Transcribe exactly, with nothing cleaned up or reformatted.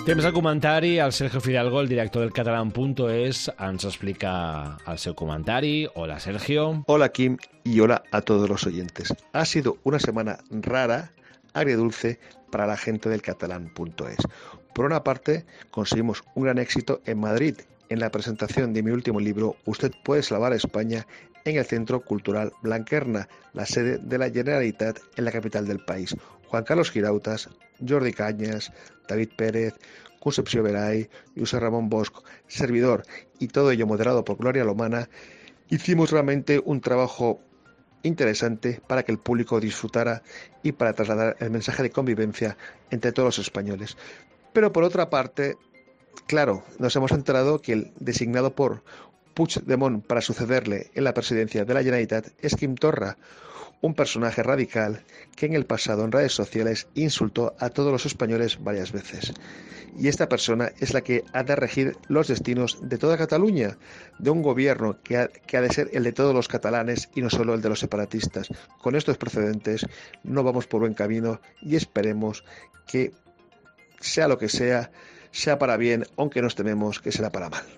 Temps de comentari, el Sergio Fidalgo, el director del catalán punto es, ens explica el seu comentari. Hola, Sergio. Hola, Kim, y hola a todos los oyentes. Ha sido una semana rara, agridulce, para la gente del catalán punto es. Por una parte, conseguimos un gran éxito en Madrid, en la presentación de mi último libro, Usted puede salvar a España, en el Centro Cultural Blanquerna, la sede de la Generalitat en la capital del país. Juan Carlos Girautas, Jordi Cañas, David Pérez, Concepció Veray, José Ramón Bosch, servidor, y todo ello moderado por Gloria Lomana, hicimos realmente un trabajo interesante para que el público disfrutara y para trasladar el mensaje de convivencia entre todos los españoles. Pero por otra parte, claro, nos hemos enterado que el designado por Puigdemont para sucederle en la presidencia de la Generalitat es Quim Torra, un personaje radical que en el pasado en redes sociales insultó a todos los españoles varias veces. Y esta persona es la que ha de regir los destinos de toda Cataluña, de un gobierno que ha, que ha de ser el de todos los catalanes y no solo el de los separatistas. Con estos precedentes no vamos por buen camino y esperemos que, sea lo que sea, sea para bien, aunque nos tememos que será para mal.